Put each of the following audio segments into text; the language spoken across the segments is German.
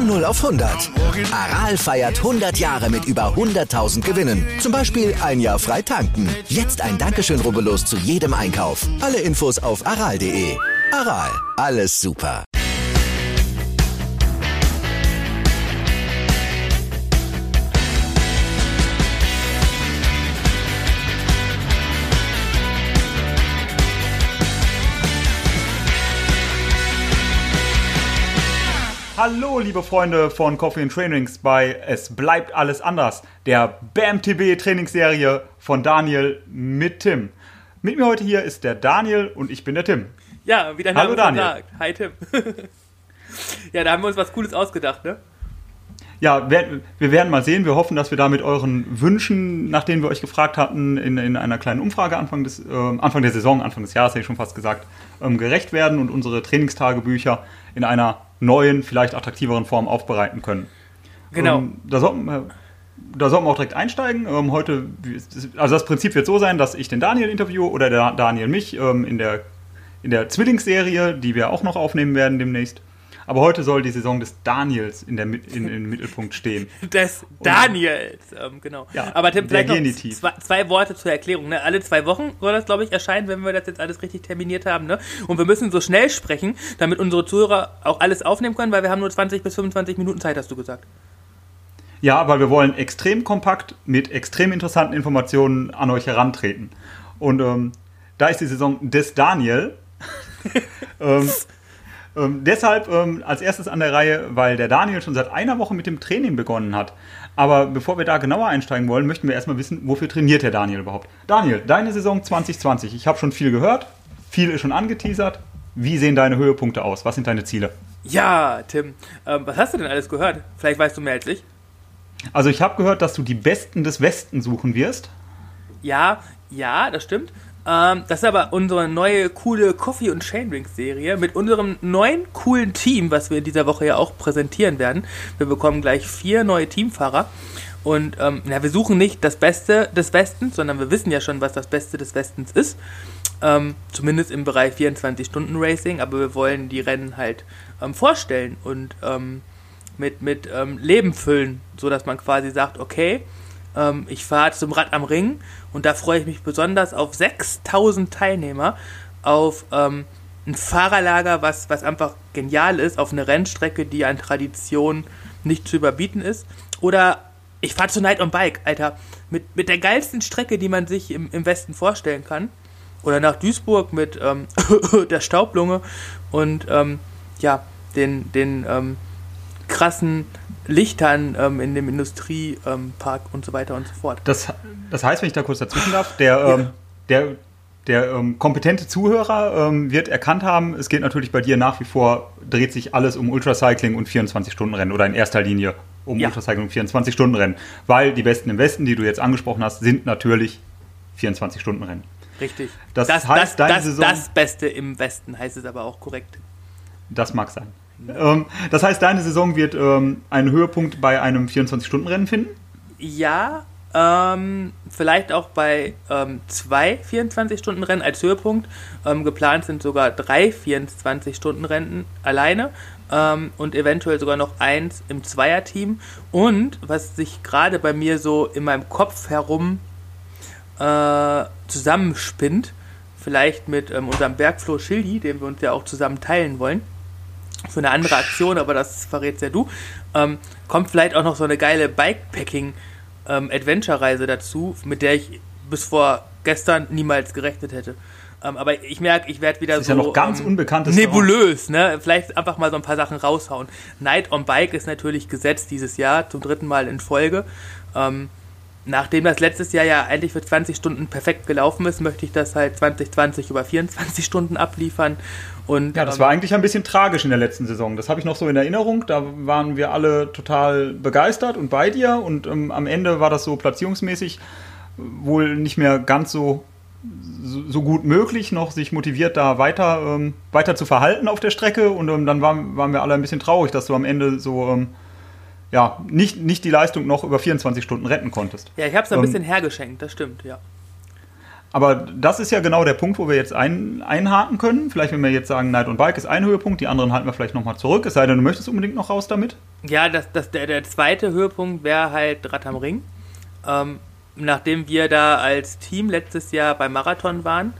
Von 0 auf 100. Aral feiert 100 Jahre mit über 100.000 Gewinnen. Zum Beispiel ein Jahr frei tanken. Jetzt ein Dankeschön, rubbellos zu jedem Einkauf. Alle Infos auf aral.de. Aral, alles super. Hallo, liebe Freunde von Coffee and Trainings bei Es bleibt alles anders, der BAM-TB Trainingsserie von Daniel mit Tim. Mit mir heute hier ist der Daniel und ich bin der Tim. Ja, wie der Name schon sagt. Hi Tim. Ja, da haben wir uns was Cooles ausgedacht, ne? Ja, wir werden mal sehen. Wir hoffen, dass wir da mit euren Wünschen, nach denen wir euch gefragt hatten, in einer kleinen Umfrage Anfang der Saison, Anfang des Jahres, hätte ich schon fast gesagt, gerecht werden und unsere Trainingstagebücher in einer neuen, vielleicht attraktiveren Form aufbereiten können. Genau. Da sollten wir auch direkt einsteigen. Also das Prinzip wird so sein, dass ich den Daniel interviewe oder der Daniel mich in der Zwillingsserie, die wir auch noch aufnehmen werden demnächst. Aber heute soll die Saison des Daniels im Mittelpunkt stehen. Des Daniels, genau. Ja, aber Tim, vielleicht noch zwei Worte zur Erklärung. Ne? Alle 2 Wochen soll das, glaube ich, erscheinen, wenn wir das jetzt alles richtig terminiert haben. Ne? Und wir müssen so schnell sprechen, damit unsere Zuhörer auch alles aufnehmen können, weil wir haben nur 20 bis 25 Minuten Zeit, hast du gesagt. Ja, weil wir wollen extrem kompakt mit extrem interessanten Informationen an euch herantreten. Und da ist die Saison des Daniel. Deshalb als erstes an der Reihe, weil der Daniel schon seit einer Woche mit dem Training begonnen hat. Aber bevor wir da genauer einsteigen wollen, möchten wir erstmal wissen, wofür trainiert der Daniel überhaupt? Daniel, deine Saison 2020. Ich habe schon viel gehört, viel ist schon angeteasert. Wie sehen deine Höhepunkte aus? Was sind deine Ziele? Ja, Tim, was hast du denn alles gehört? Vielleicht weißt du mehr als ich. Also ich habe gehört, dass du die Besten des Westen suchen wirst. Ja, das stimmt. Das ist aber unsere neue, coole Coffee- und Chaindrinks-Serie mit unserem neuen, coolen Team, was wir in dieser Woche ja auch präsentieren werden. Wir bekommen gleich 4 neue Teamfahrer. Und wir suchen nicht das Beste des Westens, sondern wir wissen ja schon, was das Beste des Westens ist. Zumindest im Bereich 24-Stunden-Racing. Aber wir wollen die Rennen halt vorstellen und mit Leben füllen, sodass man quasi sagt, okay, ich fahre zum Rad am Ring und da freue ich mich besonders auf 6.000 Teilnehmer, auf ein Fahrerlager, was einfach genial ist, auf eine Rennstrecke, die an Tradition nicht zu überbieten ist. Oder ich fahre zu Night on Bike, Alter, mit der geilsten Strecke, die man sich im Westen vorstellen kann. Oder nach Duisburg mit der Staublunge und den krassen Lichtern in dem Industriepark und so weiter und so fort. Das heißt, wenn ich da kurz dazwischen darf, der kompetente Zuhörer wird erkannt haben, es geht natürlich bei dir nach wie vor, dreht sich alles um Ultracycling und 24-Stunden-Rennen oder in erster Linie um Ultracycling und 24-Stunden-Rennen, weil die Besten im Westen, die du jetzt angesprochen hast, sind natürlich 24-Stunden-Rennen. Richtig. Das heißt, das Beste im Westen heißt es aber auch korrekt. Das mag sein. Das heißt, deine Saison wird einen Höhepunkt bei einem 24-Stunden-Rennen finden? Ja, vielleicht auch bei 2 24-Stunden-Rennen als Höhepunkt. Geplant sind sogar 3 24-Stunden-Rennen alleine und eventuell sogar noch 1 im Zweierteam. Und was sich gerade bei mir so in meinem Kopf herum zusammenspinnt, vielleicht mit unserem Bergflo Schildi, den wir uns ja auch zusammen teilen wollen, für eine andere Aktion, aber das verrätst ja du, kommt vielleicht auch noch so eine geile Bikepacking-Adventure-Reise dazu, mit der ich bis vor gestern niemals gerechnet hätte. Aber ich merke, ich werde wieder das ist so ja noch ganz unbekanntes nebulös, ne? Vielleicht einfach mal so ein paar Sachen raushauen. Night on Bike ist natürlich gesetzt dieses Jahr, zum 3. Mal in Folge. Nachdem das letztes Jahr ja eigentlich für 20 Stunden perfekt gelaufen ist, möchte ich das halt 2020 über 24 Stunden abliefern. Und, ja, das war eigentlich ein bisschen tragisch in der letzten Saison. Das habe ich noch so in Erinnerung. Da waren wir alle total begeistert und bei dir. Und am Ende war das so platzierungsmäßig wohl nicht mehr ganz so gut möglich, noch sich motiviert da weiter zu verhalten auf der Strecke. Und dann waren wir alle ein bisschen traurig, dass du am Ende so nicht die Leistung noch über 24 Stunden retten konntest. Ja, ich habe es ein bisschen hergeschenkt, das stimmt, ja. Aber das ist ja genau der Punkt, wo wir jetzt einhaken können. Vielleicht, wenn wir jetzt sagen, Night on Bike ist ein Höhepunkt, die anderen halten wir vielleicht nochmal zurück, es sei denn, du möchtest unbedingt noch raus damit. Ja, der zweite Höhepunkt wäre halt Rad am Ring. Nachdem wir da als Team letztes Jahr beim Marathon waren,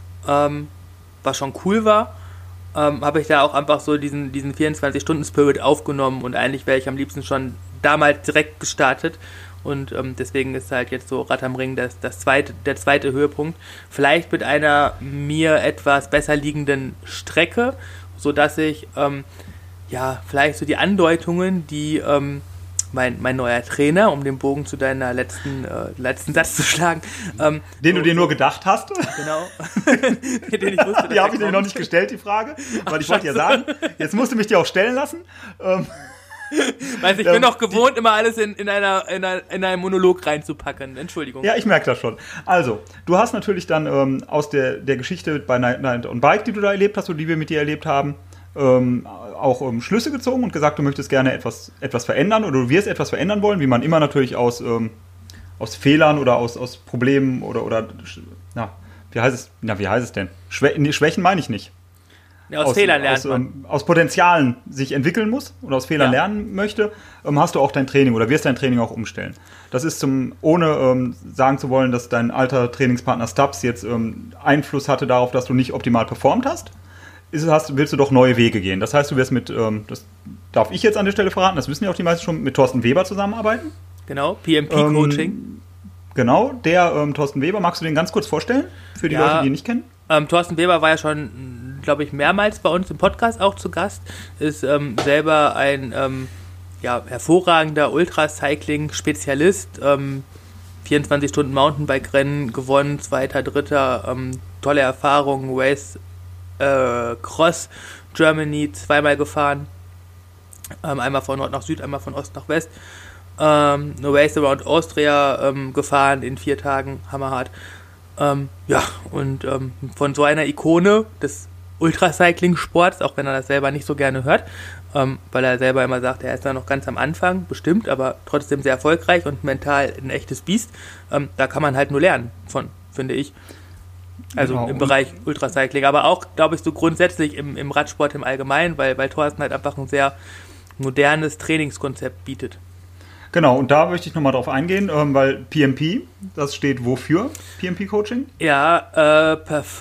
was schon cool war, habe ich da auch einfach so diesen 24-Stunden-Spirit aufgenommen und eigentlich wäre ich am liebsten schon damals direkt gestartet. Und deswegen ist halt jetzt so Rad am Ring der zweite Höhepunkt. Vielleicht mit einer mir etwas besser liegenden Strecke, sodass ich vielleicht so die Andeutungen, die mein neuer Trainer, um den Bogen zu deiner letzten Satz zu schlagen. Den du dir nur gedacht hast. Genau. Den ich wusste, die habe ich dir noch nicht gestellt, die Frage. Weil ich wollte ja sagen, jetzt musst du mich dir auch stellen lassen. Weiß ich bin doch gewohnt, immer alles in einen Monolog reinzupacken. Entschuldigung. Ja, ich merke das schon. Also, du hast natürlich dann aus der Geschichte bei Night on Bike, die du da erlebt hast oder die wir mit dir erlebt haben, auch Schlüsse gezogen und gesagt, du möchtest gerne etwas verändern oder du wirst etwas verändern wollen, wie man immer natürlich aus Fehlern oder aus Problemen oder wie heißt es denn? Schwächen meine ich nicht. Ja, aus Fehlern lernt man. Aus Potenzialen sich entwickeln muss oder aus Fehlern lernen möchte, hast du auch dein Training oder wirst dein Training auch umstellen. Das ist ohne sagen zu wollen, dass dein alter Trainingspartner Stubbs jetzt Einfluss hatte darauf, dass du nicht optimal performt hast. Willst du doch neue Wege gehen. Das heißt, du wirst das darf ich jetzt an der Stelle verraten, das wissen ja auch die meisten schon, mit Thorsten Weber zusammenarbeiten. Genau, PMP-Coaching. Genau, der Thorsten Weber, magst du den ganz kurz vorstellen, für die Leute, die ihn nicht kennen? Thorsten Weber war ja schon, glaube ich, mehrmals bei uns im Podcast auch zu Gast, ist selber ein hervorragender Ultracycling-Spezialist, 24 Stunden Mountainbike-Rennen gewonnen, 2., 3., tolle Erfahrungen, Race Cross Germany 2-mal gefahren, einmal von Nord nach Süd, einmal von Ost nach West, eine Race Around Austria gefahren in 4 Tagen, hammerhart. Von so einer Ikone des Ultracycling-Sports, auch wenn er das selber nicht so gerne hört, weil er selber immer sagt, er ist da noch ganz am Anfang, bestimmt, aber trotzdem sehr erfolgreich und mental ein echtes Biest. Da kann man halt nur lernen von, finde ich. Also genau, im Bereich Ultracycling, aber auch, glaube ich, so grundsätzlich im Radsport im Allgemeinen, weil Thorsten halt einfach ein sehr modernes Trainingskonzept bietet. Genau, und da möchte ich nochmal drauf eingehen, weil PMP, das steht wofür? PMP-Coaching? Ja,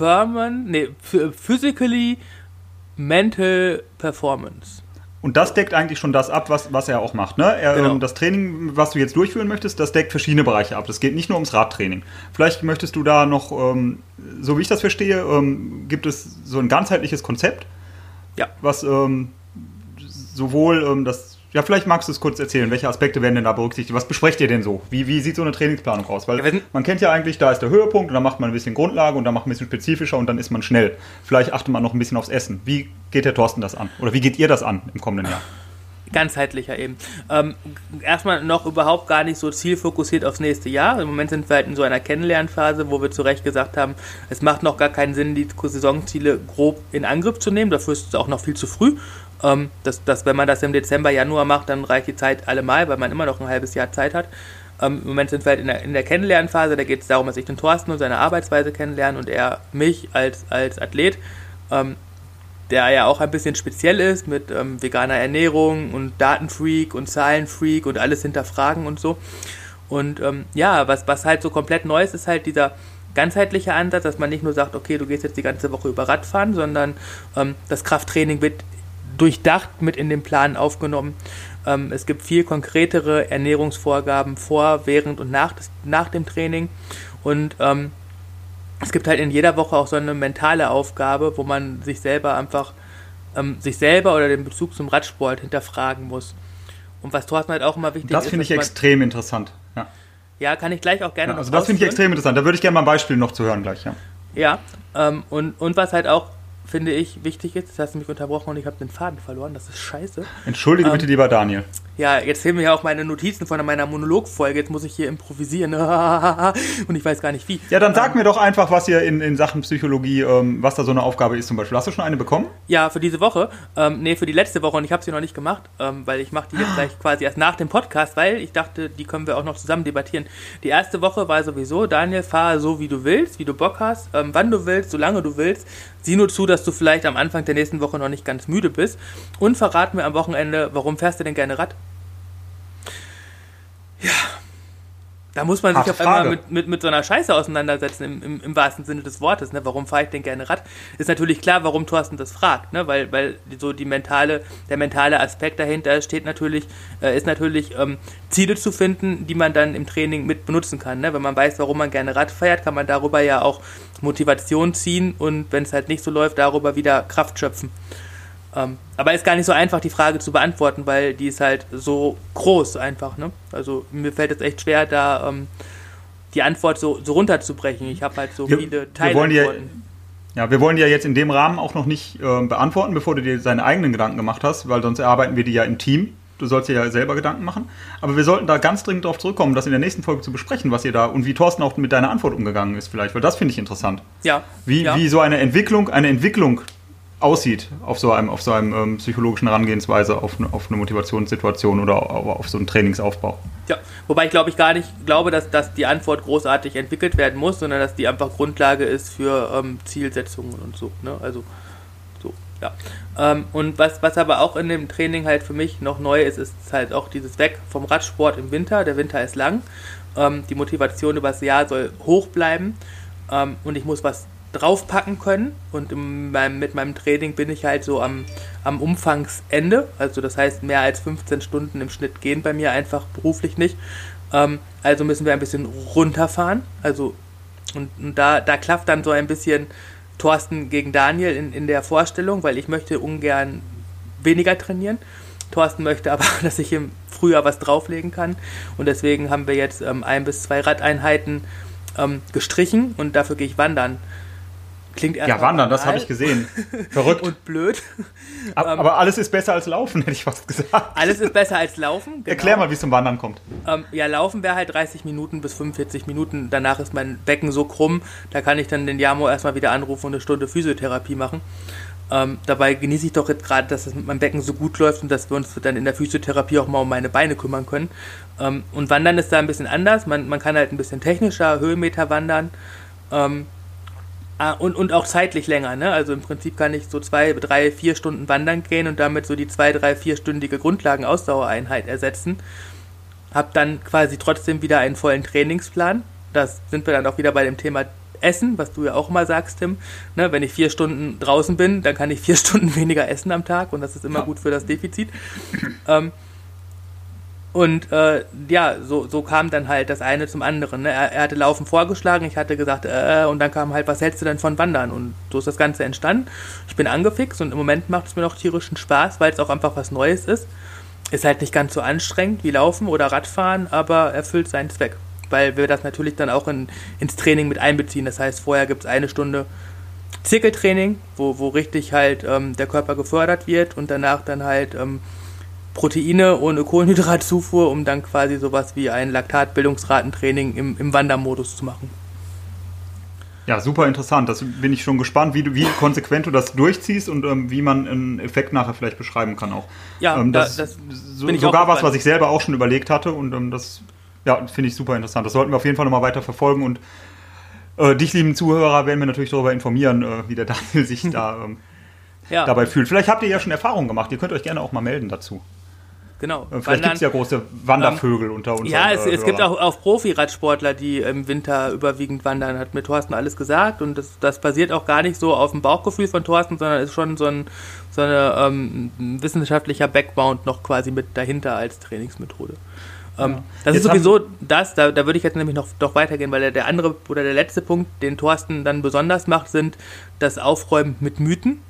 Physically Mental Performance. Und das deckt eigentlich schon das ab, was er auch macht. Ne? Genau. Das Training, was du jetzt durchführen möchtest, das deckt verschiedene Bereiche ab. Das geht nicht nur ums Radtraining. Vielleicht möchtest du da noch, so wie ich das verstehe, gibt es so ein ganzheitliches Konzept, was sowohl vielleicht magst du es kurz erzählen, welche Aspekte werden denn da berücksichtigt? Was besprecht ihr denn so? Wie sieht so eine Trainingsplanung aus? Weil man kennt ja eigentlich, da ist der Höhepunkt und dann macht man ein bisschen Grundlage und dann macht man ein bisschen spezifischer und dann ist man schnell. Vielleicht achtet man noch ein bisschen aufs Essen. Wie geht der Thorsten das an? Oder wie geht ihr das an im kommenden Jahr? Ganzheitlicher eben. Erstmal noch überhaupt gar nicht so zielfokussiert aufs nächste Jahr. Im Moment sind wir halt in so einer Kennenlernphase, wo wir zu Recht gesagt haben, es macht noch gar keinen Sinn, die Saisonziele grob in Angriff zu nehmen. Dafür ist es auch noch viel zu früh. Wenn man das im Dezember, Januar macht, dann reicht die Zeit allemal, weil man immer noch ein halbes Jahr Zeit hat. Im Moment sind wir halt in der Kennenlernphase, da geht es darum, dass ich den Thorsten und seine Arbeitsweise kennenlerne und er mich als Athlet, der ja auch ein bisschen speziell ist mit veganer Ernährung und Datenfreak und Zahlenfreak und alles hinterfragen und so. Und was halt so komplett neu ist halt dieser ganzheitliche Ansatz, dass man nicht nur sagt, okay, du gehst jetzt die ganze Woche über Radfahren, sondern das Krafttraining wird durchdacht mit in den Plan aufgenommen. Es gibt viel konkretere Ernährungsvorgaben vor, während und nach dem Training. Und es gibt halt in jeder Woche auch so eine mentale Aufgabe, wo man sich selber oder den Bezug zum Radsport hinterfragen muss. Und was Thorsten halt auch immer wichtig ist. Das finde ich extrem interessant. Ja, kann ich gleich auch gerne. Also das finde ich extrem interessant. Da würde ich gerne mal ein Beispiel noch zu hören gleich. Und was halt auch, finde ich, wichtig ist, das hast du mich unterbrochen und ich habe den Faden verloren, das ist scheiße. Entschuldige bitte, lieber Daniel. Ja, jetzt fehlen mir ja auch meine Notizen von meiner Monologfolge. Jetzt muss ich hier improvisieren. Und ich weiß gar nicht wie. Ja, dann sag mir doch einfach, was ihr in Sachen Psychologie, was da so eine Aufgabe ist zum Beispiel. Hast du schon eine bekommen? Ja, für diese Woche. Für die letzte Woche. Und ich habe sie noch nicht gemacht, weil ich mache die jetzt gleich quasi erst nach dem Podcast, weil ich dachte, die können wir auch noch zusammen debattieren. Die erste Woche war sowieso, Daniel, fahr so, wie du willst, wie du Bock hast, wann du willst, solange du willst. Sieh nur zu, dass du vielleicht am Anfang der nächsten Woche noch nicht ganz müde bist. Und verrat mir am Wochenende, warum fährst du denn gerne Rad? Ja, da muss man sich auf einmal mit so einer Scheiße auseinandersetzen, im wahrsten Sinne des Wortes. Ne? Warum fahre ich denn gerne Rad? Ist natürlich klar, warum Thorsten das fragt, ne? Weil so der mentale Aspekt dahinter ist natürlich, Ziele zu finden, die man dann im Training mit benutzen kann. Ne? Wenn man weiß, warum man gerne Rad fährt, kann man darüber ja auch Motivation ziehen und wenn es halt nicht so läuft, darüber wieder Kraft schöpfen. Aber ist gar nicht so einfach, die Frage zu beantworten, weil die ist halt so groß einfach, ne? Also mir fällt es echt schwer, da die Antwort so runterzubrechen. Ich habe halt so viele Teilantworten. Wir wollen die ja jetzt in dem Rahmen auch noch nicht beantworten, bevor du dir deine eigenen Gedanken gemacht hast, weil sonst erarbeiten wir die ja im Team. Du sollst dir ja selber Gedanken machen. Aber wir sollten da ganz dringend darauf zurückkommen, das in der nächsten Folge zu besprechen, was ihr da und wie Thorsten auch mit deiner Antwort umgegangen ist vielleicht, weil das finde ich interessant. Ja. Wie so eine Entwicklung aussieht auf so einem psychologischen Herangehensweise auf eine Motivationssituation oder auf so einen Trainingsaufbau. Ja, wobei ich gar nicht glaube, dass die Antwort großartig entwickelt werden muss, sondern dass die einfach Grundlage ist für Zielsetzungen und so. Ne? Also so, ja. Und was aber auch in dem Training halt für mich noch neu ist halt auch dieses Weg vom Radsport im Winter. Der Winter ist lang. Die Motivation über das Jahr soll hoch bleiben. Und ich muss was draufpacken können und mit meinem Training bin ich halt so am Umfangsende, also das heißt mehr als 15 Stunden im Schnitt gehen bei mir einfach beruflich nicht, also müssen wir ein bisschen runterfahren, also und da klafft dann so ein bisschen Thorsten gegen Daniel in der Vorstellung, weil ich möchte ungern weniger trainieren, Thorsten möchte aber, dass ich im Frühjahr was drauflegen kann und deswegen haben wir jetzt 1 bis 2 Radeinheiten gestrichen und dafür gehe ich wandern. Klingt ja, wandern, das habe ich gesehen. Verrückt. Und blöd. Aber alles ist besser als Laufen, hätte ich fast gesagt. Alles ist besser als Laufen, genau. Erklär mal, wie es zum Wandern kommt. Laufen wäre halt 30 Minuten bis 45 Minuten. Danach ist mein Becken so krumm, da kann ich dann den Jamo erstmal wieder anrufen und eine Stunde Physiotherapie machen. Dabei genieße ich doch jetzt gerade, dass es mit meinem Becken so gut läuft und dass wir uns dann in der Physiotherapie auch mal um meine Beine kümmern können. Und Wandern ist da ein bisschen anders. Man kann halt ein bisschen technischer, Höhenmeter wandern. Und auch zeitlich länger, ne? Also im Prinzip kann ich so 2, 3, 4 Stunden wandern gehen und damit so die 2, 3, 4-stündige Grundlagenausdauereinheit ersetzen. Hab dann quasi trotzdem wieder einen vollen Trainingsplan. Das sind wir dann auch wieder bei dem Thema Essen, was du ja auch immer sagst, Tim. Ne? Wenn ich 4 Stunden draußen bin, dann kann ich 4 Stunden weniger essen am Tag und das ist immer gut für das Defizit. So kam dann halt das eine zum anderen. Ne? Er hatte Laufen vorgeschlagen, ich hatte gesagt, und dann kam halt, was hältst du denn von Wandern? Und so ist das Ganze entstanden. Ich bin angefixt und im Moment macht es mir noch tierischen Spaß, weil es auch einfach was Neues ist. Ist halt nicht ganz so anstrengend wie Laufen oder Radfahren, aber erfüllt seinen Zweck. Weil wir das natürlich dann auch ins Training mit einbeziehen. Das heißt, vorher gibt es 1 Stunde Zirkeltraining, wo richtig halt der Körper gefördert wird und danach dann halt Proteine ohne Kohlenhydratzufuhr, um dann quasi sowas wie ein Laktatbildungsratentraining im Wandermodus zu machen. Ja, super interessant. Das bin ich schon gespannt, wie konsequent du das durchziehst und wie man einen Effekt nachher vielleicht beschreiben kann auch. Ja, das bin ich sogar auch was ich selber auch schon überlegt hatte und das finde ich super interessant. Das sollten wir auf jeden Fall nochmal weiter verfolgen und dich, lieben Zuhörer, werden wir natürlich darüber informieren, wie der Daniel sich dabei fühlt. Vielleicht habt ihr ja schon Erfahrungen gemacht. Ihr könnt euch gerne auch mal melden dazu. Genau. Vielleicht gibt es ja große Wandervögel unter uns. Ja, es gibt auch Profi-Radsportler, die im Winter überwiegend wandern, hat mir Thorsten alles gesagt und das basiert auch gar nicht so auf dem Bauchgefühl von Thorsten, sondern ist schon so ein wissenschaftlicher Background noch quasi mit dahinter als Trainingsmethode. Das ist sowieso da würde ich jetzt nämlich noch doch weitergehen, weil der andere oder der letzte Punkt, den Thorsten dann besonders macht, sind das Aufräumen mit Mythen.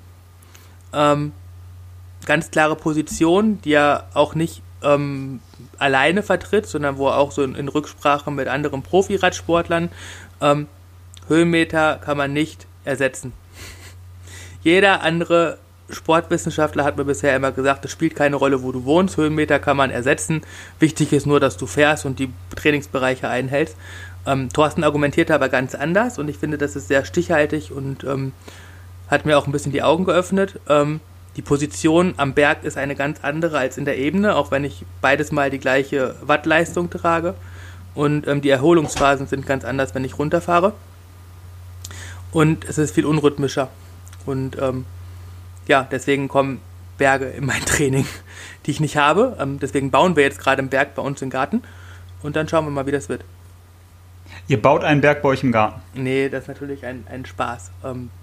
Ganz klare Position, die er auch nicht alleine vertritt, sondern wo er auch so in Rücksprache mit anderen Profi-Radsportlern Höhenmeter kann man nicht ersetzen. Jeder andere Sportwissenschaftler hat mir bisher immer gesagt, es spielt keine Rolle, wo du wohnst, Höhenmeter kann man ersetzen. Wichtig ist nur, dass du fährst und die Trainingsbereiche einhältst. Thorsten argumentierte aber ganz anders und ich finde, das ist sehr stichhaltig und hat mir auch ein bisschen die Augen geöffnet. Die Position am Berg ist eine ganz andere als in der Ebene, auch wenn ich beides mal die gleiche Wattleistung trage. Und die Erholungsphasen sind ganz anders, wenn ich runterfahre. Und es ist viel unrhythmischer. Und deswegen kommen Berge in mein Training, die ich nicht habe. Deswegen bauen wir jetzt gerade einen Berg bei uns im Garten. Und dann schauen wir mal, wie das wird. Ihr baut einen Berg bei euch im Garten? Nee, das ist natürlich ein Spaß.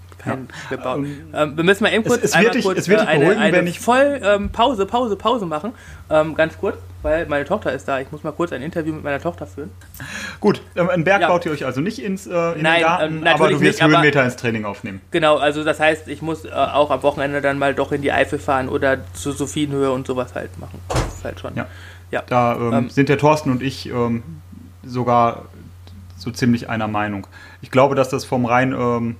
Wir müssen mal eben kurz Pause machen. Ganz kurz, weil meine Tochter ist da. Ich muss mal kurz ein Interview mit meiner Tochter führen. Gut, einen Berg baut ihr euch also nicht in den Garten, aber du wirst Höhenmeter ins Training aufnehmen. Genau, also das heißt, ich muss auch am Wochenende dann mal doch in die Eifel fahren oder zur Sophienhöhe und sowas halt machen. Das ist halt schon. Ja. Da sind der Thorsten und ich sogar so ziemlich einer Meinung. Ich glaube, dass das vom rein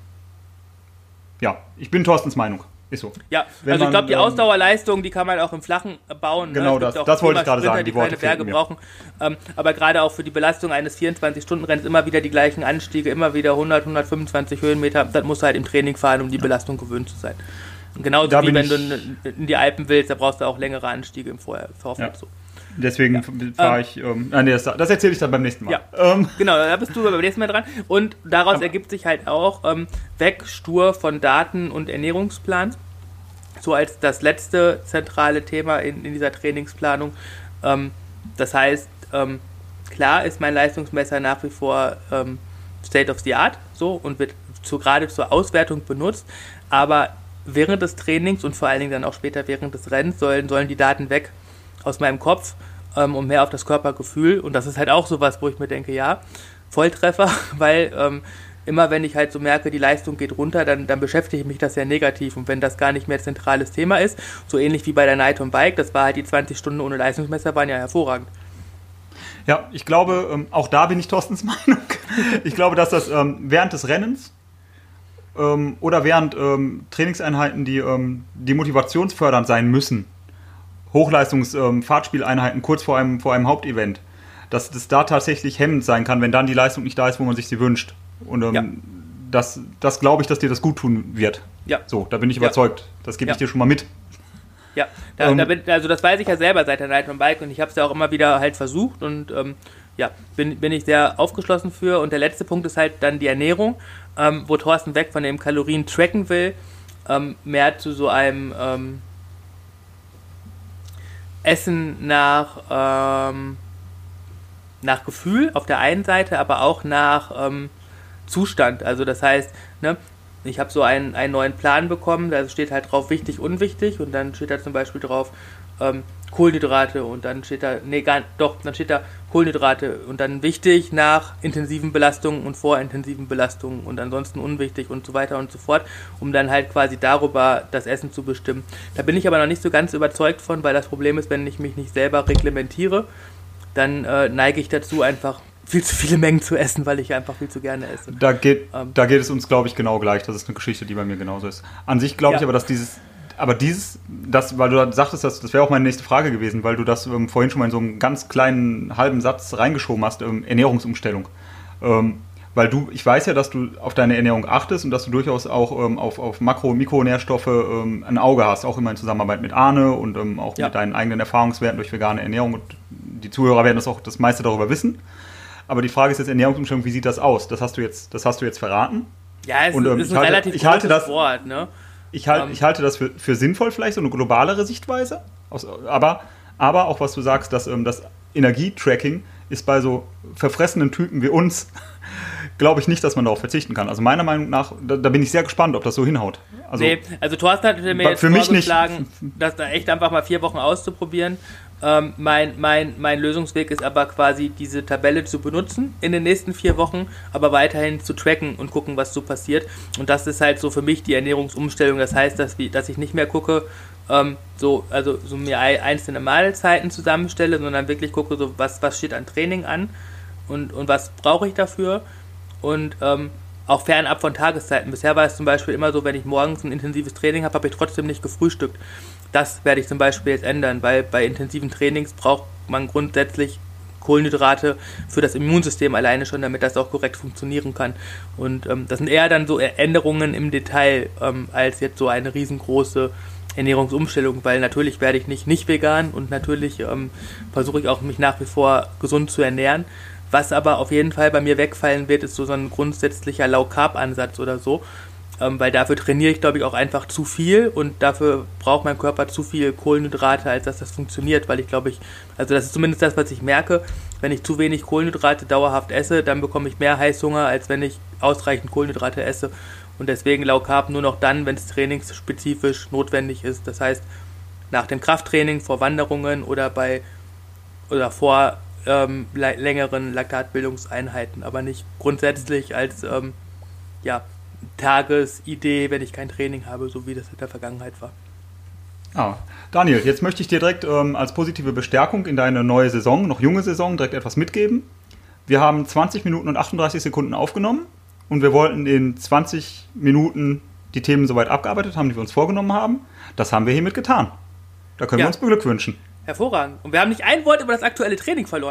ich bin Thorstens Meinung. Ist so. Ja, also ich glaube, die Ausdauerleistung, die kann man auch im Flachen bauen. Genau, das wollte ich gerade sagen. Die keine Berge brauchen. Aber gerade auch für die Belastung eines 24-Stunden-Renns immer wieder die gleichen Anstiege, immer wieder 100, 125 Höhenmeter. Das musst du halt im Training fahren, um die Belastung gewöhnt zu sein. Und genauso wie wenn du in die Alpen willst, da brauchst du auch längere Anstiege im Vorfeld. So. Deswegen fahre ich. Das erzähle ich dann beim nächsten Mal. Ja, genau, da bist du beim nächsten Mal dran. Und daraus ergibt sich halt auch weg stur von Daten und Ernährungsplan. So als das letzte zentrale Thema in dieser Trainingsplanung. Das heißt, klar ist mein Leistungsmesser nach wie vor State of the Art so und wird gerade zur Auswertung benutzt. Aber während des Trainings und vor allen Dingen dann auch später während des Rennens sollen die Daten weg aus meinem Kopf und mehr auf das Körpergefühl. Und das ist halt auch sowas, wo ich mir denke, ja, Volltreffer, weil immer wenn ich halt so merke, die Leistung geht runter, dann beschäftige ich mich das ja negativ. Und wenn das gar nicht mehr zentrales Thema ist, so ähnlich wie bei der Night on Bike, das war halt die 20 Stunden ohne Leistungsmesser, waren ja hervorragend. Ja, ich glaube, auch da bin ich Thorstens Meinung. Ich glaube, dass das während des Rennens oder während Trainingseinheiten, die motivationsfördernd sein müssen, Hochleistungs-Fahrtspieleinheiten kurz vor einem Hauptevent, dass das da tatsächlich hemmend sein kann, wenn dann die Leistung nicht da ist, wo man sich sie wünscht. Und das glaube ich, dass dir das gut tun wird. Ja. So, da bin ich überzeugt. Das gebe ich dir schon mal mit. Ja, das weiß ich ja selber seit der Night on Bike und ich habe es ja auch immer wieder halt versucht und bin ich sehr aufgeschlossen für. Und der letzte Punkt ist halt dann die Ernährung, wo Thorsten weg von dem Kalorien tracken will, mehr zu so einem Essen nach Gefühl auf der einen Seite, aber auch nach Zustand. Also das heißt, ich habe so einen neuen Plan bekommen, da steht halt drauf wichtig, unwichtig und dann steht da zum Beispiel drauf Kohlenhydrate und dann steht da, dann steht da Kohlenhydrate und dann wichtig nach intensiven Belastungen und vor intensiven Belastungen und ansonsten unwichtig und so weiter und so fort, um dann halt quasi darüber das Essen zu bestimmen. Da bin ich aber noch nicht so ganz überzeugt von, weil das Problem ist, wenn ich mich nicht selber reglementiere, dann neige ich dazu, einfach viel zu viele Mengen zu essen, weil ich einfach viel zu gerne esse. Da geht es uns, glaube ich, genau gleich. Das ist eine Geschichte, die bei mir genauso ist. An sich glaube ich aber, dass weil du sagtest, das wäre auch meine nächste Frage gewesen, weil du das vorhin schon mal in so einem ganz kleinen halben Satz reingeschoben hast, Ernährungsumstellung. Weil ich weiß ja, dass du auf deine Ernährung achtest und dass du durchaus auch auf Makro- und Mikronährstoffe ein Auge hast, auch immer in Zusammenarbeit mit Arne und auch mit deinen eigenen Erfahrungswerten durch vegane Ernährung. Und die Zuhörer werden das meiste darüber wissen. Aber die Frage ist jetzt Ernährungsumstellung, wie sieht das aus? Das hast du jetzt verraten. Ja, es ist ein relativ großes Wort, ne? Ich halte das für sinnvoll, vielleicht so eine globalere Sichtweise. Aber auch, was du sagst, dass das Energietracking ist bei so verfressenen Typen wie uns, glaube ich nicht, dass man darauf verzichten kann. Also meiner Meinung nach, da bin ich sehr gespannt, ob das so hinhaut. Also Thorsten hat mir jetzt vorgeschlagen, das da echt einfach mal 4 Wochen auszuprobieren. Mein Lösungsweg ist aber quasi, diese Tabelle zu benutzen in den nächsten 4 Wochen, aber weiterhin zu tracken und gucken, was so passiert. Und das ist halt so für mich die Ernährungsumstellung. Das heißt, dass ich nicht mehr gucke, so mir einzelne Mahlzeiten zusammenstelle, sondern wirklich gucke, so was steht an Training an und was brauche ich dafür. Und auch fernab von Tageszeiten. Bisher war es zum Beispiel immer so, wenn ich morgens ein intensives Training habe, habe ich trotzdem nicht gefrühstückt. Das werde ich zum Beispiel jetzt ändern, weil bei intensiven Trainings braucht man grundsätzlich Kohlenhydrate für das Immunsystem alleine schon, damit das auch korrekt funktionieren kann. Und das sind eher dann so Änderungen im Detail, als jetzt so eine riesengroße Ernährungsumstellung, weil natürlich werde ich nicht vegan und natürlich versuche ich auch, mich nach wie vor gesund zu ernähren. Was aber auf jeden Fall bei mir wegfallen wird, ist so ein grundsätzlicher Low-Carb-Ansatz oder so, weil dafür trainiere ich, glaube ich, auch einfach zu viel und dafür braucht mein Körper zu viel Kohlenhydrate, als dass das funktioniert, weil ich glaube, also das ist zumindest das, was ich merke, wenn ich zu wenig Kohlenhydrate dauerhaft esse, dann bekomme ich mehr Heißhunger, als wenn ich ausreichend Kohlenhydrate esse und deswegen Low Carb nur noch dann, wenn es trainingsspezifisch notwendig ist, das heißt nach dem Krafttraining, vor Wanderungen oder vor längeren Laktatbildungseinheiten, aber nicht grundsätzlich als Tagesidee, wenn ich kein Training habe, so wie das in der Vergangenheit war. Daniel, jetzt möchte ich dir direkt als positive Bestärkung in deine neue Saison, noch junge Saison, direkt etwas mitgeben. Wir haben 20 Minuten und 38 Sekunden aufgenommen und wir wollten in 20 Minuten die Themen soweit abgearbeitet haben, die wir uns vorgenommen haben. Das haben wir hiermit getan. Da können wir uns beglückwünschen. Hervorragend. Und wir haben nicht ein Wort über das aktuelle Training verloren.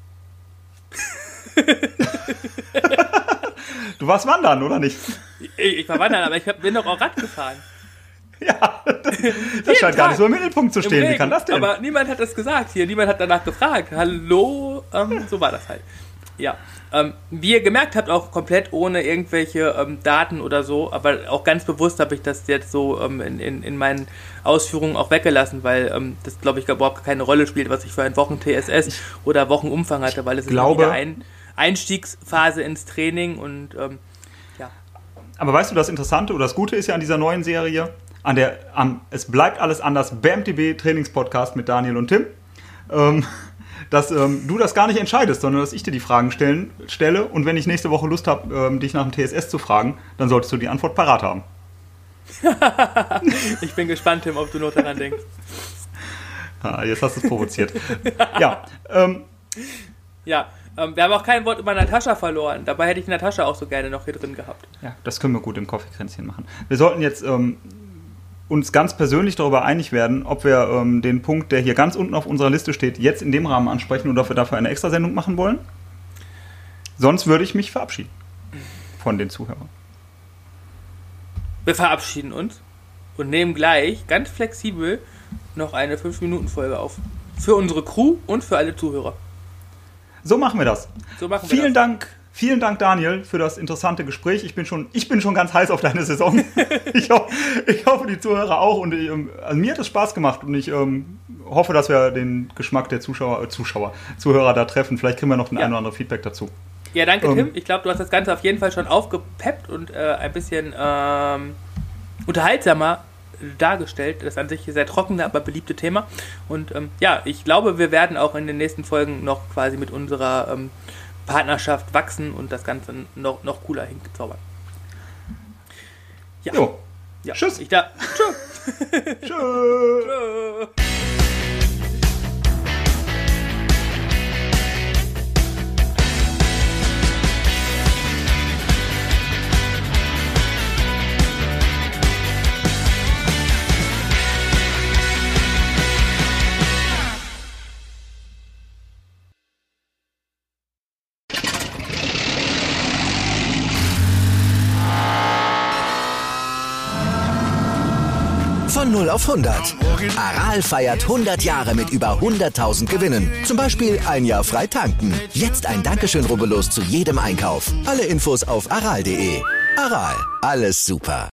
Du warst wandern, oder nicht? Ich war wandern, aber ich bin doch auch Rad gefahren. Ja, das scheint gar nicht so im Mittelpunkt zu stehen. Wie kann das denn? Aber niemand hat das gesagt hier, niemand hat danach gefragt. Hallo, so war das halt. Ja, wie ihr gemerkt habt, auch komplett ohne irgendwelche Daten oder so, aber auch ganz bewusst habe ich das jetzt so in meinen Ausführungen auch weggelassen, weil das, glaube ich, überhaupt keine Rolle spielt, was ich für einen Wochen-TSS oder Wochenumfang hatte, weil es ist wieder Einstiegsphase ins Training und ja. Aber weißt du, das Interessante oder das Gute ist ja an dieser neuen Serie, es bleibt alles anders, BAMTB Trainingspodcast mit Daniel und Tim, dass du das gar nicht entscheidest, sondern dass ich dir die Fragen stelle und wenn ich nächste Woche Lust habe, dich nach dem TSS zu fragen, dann solltest du die Antwort parat haben. Ich bin gespannt, Tim, ob du noch daran denkst. Jetzt hast du es provoziert. Ja. Wir haben auch kein Wort über Natascha verloren. Dabei hätte ich Natascha auch so gerne noch hier drin gehabt. Ja, das können wir gut im Kaffeekränzchen machen. Wir sollten jetzt uns ganz persönlich darüber einig werden, ob wir den Punkt, der hier ganz unten auf unserer Liste steht, jetzt in dem Rahmen ansprechen oder ob wir dafür eine Extrasendung machen wollen. Sonst würde ich mich verabschieden von den Zuhörern. Wir verabschieden uns und nehmen gleich ganz flexibel noch eine 5-Minuten-Folge auf. Für unsere Crew und für alle Zuhörer. So machen wir das. Vielen Dank, Daniel, für das interessante Gespräch. Ich bin schon ganz heiß auf deine Saison. Ich hoffe, die Zuhörer auch. Und also mir hat es Spaß gemacht. Und ich hoffe, dass wir den Geschmack der Zuhörer da treffen. Vielleicht kriegen wir noch ein oder andere Feedback dazu. Ja, danke, Tim. Ich glaube, du hast das Ganze auf jeden Fall schon aufgepeppt und ein bisschen unterhaltsamer dargestellt. Das ist an sich sehr trockene, aber beliebte Thema. Und ich glaube, wir werden auch in den nächsten Folgen noch quasi mit unserer Partnerschaft wachsen und das Ganze noch cooler hinzaubern. Ja. Jo. Ja. Tschüss. Tschüss. Tschüss. Von 0 auf 100. Aral feiert 100 Jahre mit über 100.000 Gewinnen. Zum Beispiel ein Jahr frei tanken. Jetzt ein Dankeschön, rubbellos zu jedem Einkauf. Alle Infos auf aral.de. Aral, alles super.